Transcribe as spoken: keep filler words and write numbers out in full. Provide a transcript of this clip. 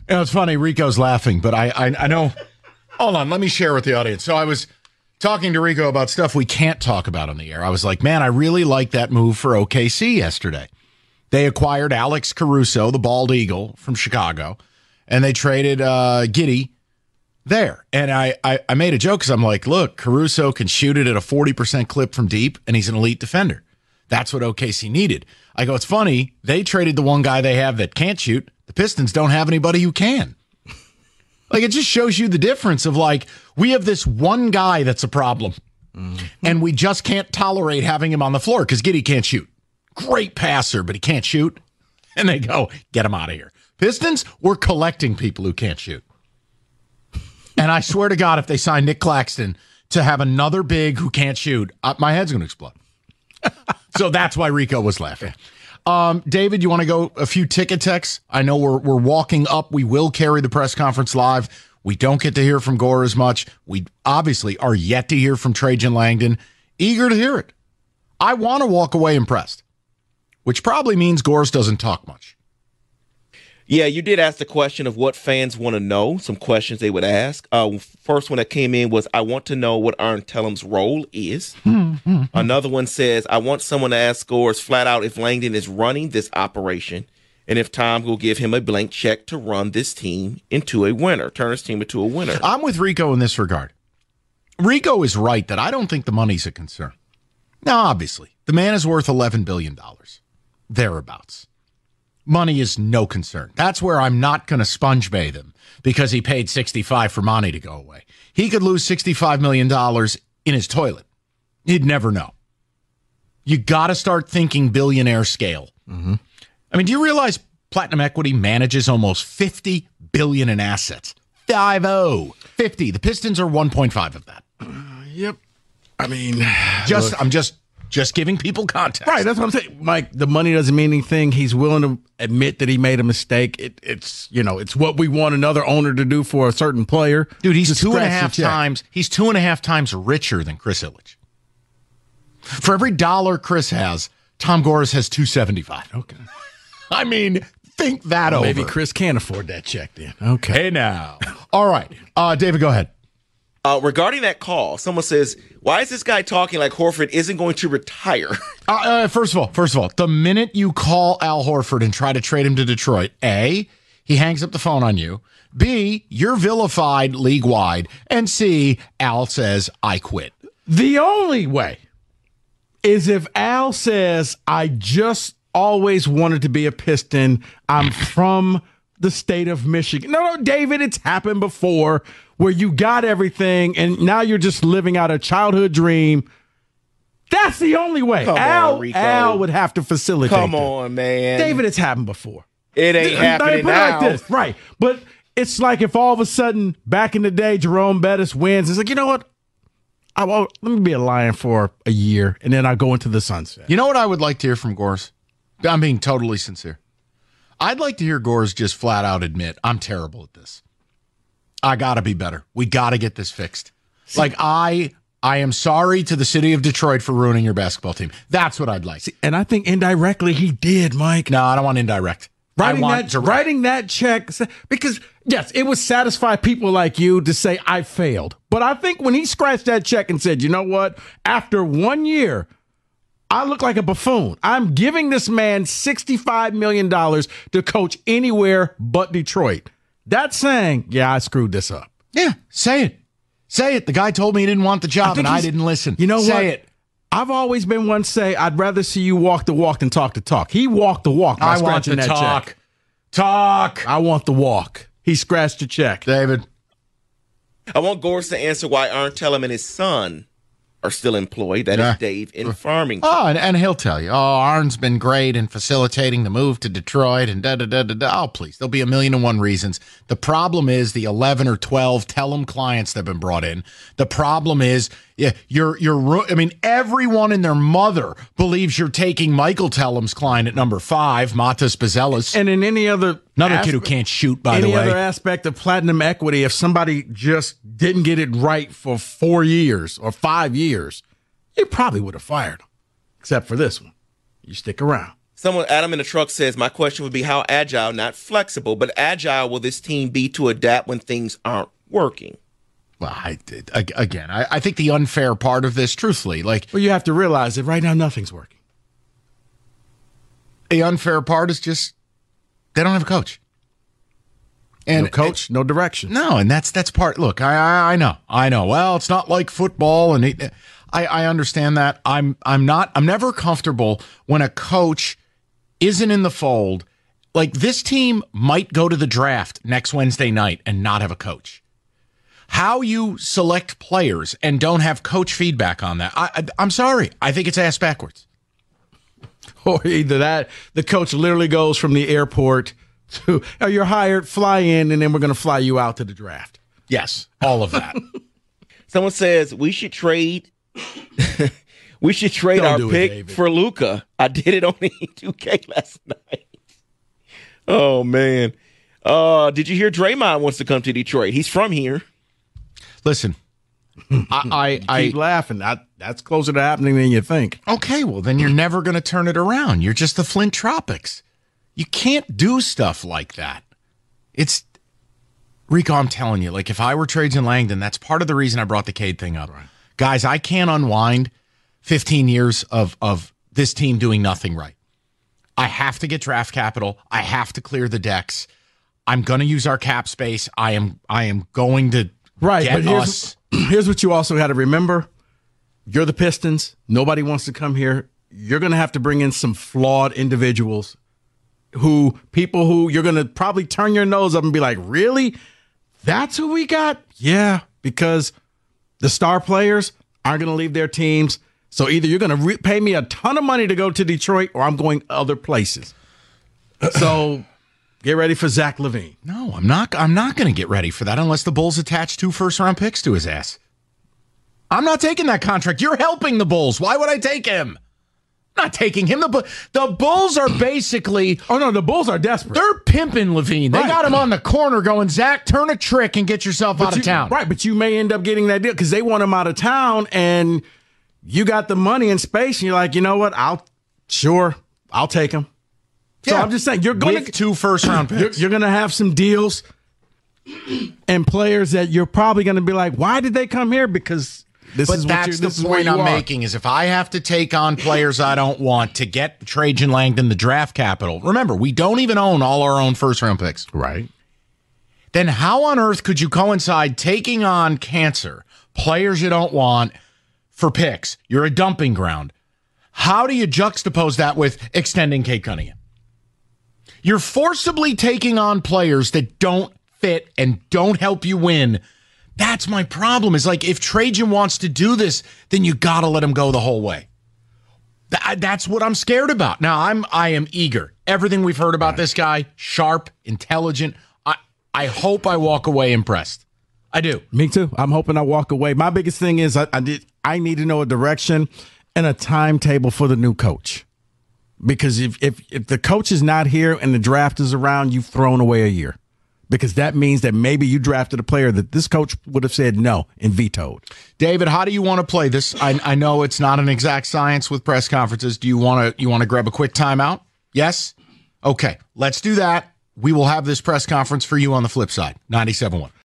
You know, it's funny. Rico's laughing, but I, I, I know. Hold on. Let me share with the audience. So I was talking to Rico about stuff we can't talk about on the air. I was like, man, I really like that move for O K C yesterday. They acquired Alex Caruso, the bald eagle from Chicago, and they traded uh, Giddey there. And I, I, I made a joke because I'm like, look, Caruso can shoot it at a forty percent clip from deep, and he's an elite defender. That's what O K C needed. I go, it's funny. They traded the one guy they have that can't shoot. The Pistons don't have anybody who can. Like, it just shows you the difference of, like, we have this one guy that's a problem, mm-hmm. and we just can't tolerate having him on the floor because Giddey can't shoot. Great passer, but he can't shoot. And they go, get him out of here. Pistons, we're collecting people who can't shoot. And I swear to God, if they sign Nick Claxton to have another big who can't shoot, uh, my head's going to explode. So that's why Rico was laughing. Um, David, you want to go a few ticket texts? I know we're we're walking up. We will carry the press conference live. We don't get to hear from Gore as much. We obviously are yet to hear from Trajan Langdon. Eager to hear it. I want to walk away impressed, which probably means Gores doesn't talk much. Yeah, you did ask the question of what fans want to know, some questions they would ask. Uh, first one that came in was, I want to know what Arn Tellum's role is. Mm-hmm. Another one says, I want someone to ask Gores flat out if Langdon is running this operation and if Tom will give him a blank check to run this team into a winner, turn his team into a winner. I'm with Rico in this regard. Rico is right that I don't think the money's a concern. Now, obviously, the man is worth eleven billion dollars, thereabouts. Money is no concern. That's where I'm not going to sponge bathe him because he paid sixty-five for Monty to go away. He could lose sixty-five million dollars in his toilet. You'd never know. You got to start thinking billionaire scale. Mm-hmm. I mean, do you realize Platinum Equity manages almost fifty billion dollars in assets? five oh. fifty. The Pistons are one point five of that. Uh, yep. I mean, just look. I'm just just giving people context. Right, that's what I'm saying. Mike, the money doesn't mean anything. He's willing to admit that he made a mistake. It, it's, you know, it's what we want another owner to do for a certain player. Dude, he's Just two and a scratch the half check. times he's two and a half times richer than Chris Ilitch. For every dollar Chris has, Tom Gores has two seventy-five. Okay. I mean, think that Well, over. maybe Chris can't afford that check then. Okay. Hey now. All right. Uh, David, go ahead. Uh, regarding that call, someone says, why is this guy talking like Horford isn't going to retire? Uh, uh, first of all, first of all, the minute you call Al Horford and try to trade him to Detroit, A, he hangs up the phone on you. B, you're vilified league-wide. And C, Al says, I quit. The only way is if Al says, I just always wanted to be a Piston. I'm from the state of Michigan. No, no, David, it's happened before where you got everything and now you're just living out a childhood dream. That's the only way. Come Al, on, Rico. Al would have to facilitate Come that. on, man. David, it's happened before. It ain't Th- happening put it now. like this, right? But it's like if all of a sudden, back in the day, Jerome Bettis wins. It's like, you know what? I, well, let me be a Lion for a year, and then I go into the sunset. You know what I would like to hear from Gores? I'm being totally sincere. I'd like to hear Gores just flat out admit, I'm terrible at this. I got to be better. We got to get this fixed. See, like, I I am sorry to the city of Detroit for ruining your basketball team. That's what I'd like. See, and I think indirectly he did, Mike. No, I don't want indirect. Writing I want that, writing that check, because, yes, it would satisfy people like you to say, I failed. But I think when he scratched that check and said, you know what, after one year, I look like a buffoon. I'm giving this man sixty-five million dollars to coach anywhere but Detroit. That's saying, yeah, I screwed this up. Yeah, say it. Say it. The guy told me he didn't want the job, and I didn't listen. You know say what? Say it. I've always been one to say, I'd rather see you walk the walk than talk the talk. He walked the walk by I want scratching the that talk. check. Talk. I want the walk. He scratched the check. David. I want Gores to answer why Arn Tellum and his son are still employed. That Yeah. is Dave in Farmington. Oh, and, and he'll tell you, oh, Arn's been great in facilitating the move to Detroit and da da da da da. Oh, please. There'll be a million and one reasons. The problem is the eleven or twelve Tellum clients that have been brought in. The problem is, yeah, you're, you're, I mean, everyone and their mother believes you're taking Michael Tellum's client at number five, Matas Bazelis. And in any other Another aspe- kid who can't shoot, by any the way. other aspect of Platinum Equity, if somebody just didn't get it right for four years or five years, you probably would have fired them. Except for this one. You stick around. Someone, Adam in the truck says, my question would be how agile, not flexible, but agile will this team be to adapt when things aren't working? Well, I did again. I, I think the unfair part of this, truthfully, like, well, you have to realize that right now nothing's working. The unfair part is just they don't have a coach, and no coach, and, no direction. No, and that's that's part. Look, I, I I know, I know. Well, it's not like football, and it, I I understand that. I'm I'm not. I'm never comfortable when a coach isn't in the fold. Like, this team might go to the draft next Wednesday night and not have a coach. How you select players and don't have coach feedback on that, I, I, I'm sorry. I think it's ass backwards. Or either that, the coach literally goes from the airport to, oh, you're hired, fly in, and then we're going to fly you out to the draft. Yes, all of that. Someone says we should trade we should trade Don't our do it, pick David. for Luka. I did it on the two K last night. Oh, man. Uh, did you hear Draymond wants to come to Detroit? He's from here. Listen, I, I, Keep I laughing. That, that's closer to happening than you think. okay, well, then you're never going to turn it around. You're just the Flint Tropics. You can't do stuff like that. It's, Rico, I'm telling you, like, if I were Trajan Langdon, that's part of the reason I brought the Cade thing up. Right. Guys, I can't unwind fifteen years of, of this team doing nothing right. I have to get draft capital. I have to clear the decks. I'm going to use our cap space. I am I am going to Right, get but here's, us. here's what you also got to remember. You're the Pistons. Nobody wants to come here. You're going to have to bring in some flawed individuals who, people who you're going to probably turn your nose up and be like, really? That's who we got? Yeah, because the star players aren't going to leave their teams. So either you're going to re- pay me a ton of money to go to Detroit or I'm going other places. So get ready for Zach LaVine. No, I'm not. I'm not going to get ready for that unless the Bulls attach two first round picks to his ass. I'm not taking that contract. You're helping the Bulls. Why would I take him? I'm not taking him. The Bu- the Bulls are basically. Oh no, the Bulls are desperate. They're pimping LaVine. They Right. got him on the corner, going, Zach, turn a trick and get yourself But out you- of town. Right, but you may end up getting that deal because they want him out of town, and you got the money and space, and you're like, you know what? I'll sure I'll take him. So Yeah. I'm just saying, you're going With to two first round you're, picks. you're going to have some deals and players that you're probably going to be like, why did they come here? Because this But is what you, that's this the is where point you I'm are. making is if I have to take on players I don't want to get Trajan Langdon the draft capital. Remember, we don't even own all our own first round picks. Right. Then how on earth could you coincide taking on cancer, players you don't want, for picks? You're a dumping ground. How do you juxtapose that with extending Cade Cunningham? You're forcibly taking on players that don't fit and don't help you win. That's my problem. Is like, if Trajan wants to do this, then you got to let him go the whole way. Th- that's what I'm scared about. Now, I'm I am eager. Everything we've heard about this guy, sharp, intelligent. I I hope I walk away impressed. I do. Me too. I'm hoping I walk away. My biggest thing is I, I did. I need to know a direction and a timetable for the new coach. Because if, if if the coach is not here and the draft is around, you've thrown away a year. Because that means that maybe you drafted a player that this coach would have said no and vetoed. David, how do you want to play this? I, I know it's not an exact science with press conferences. Do you want to you want to grab a quick timeout? Yes? Okay, let's do that. We will have this press conference for you on the flip side. ninety-seven point one.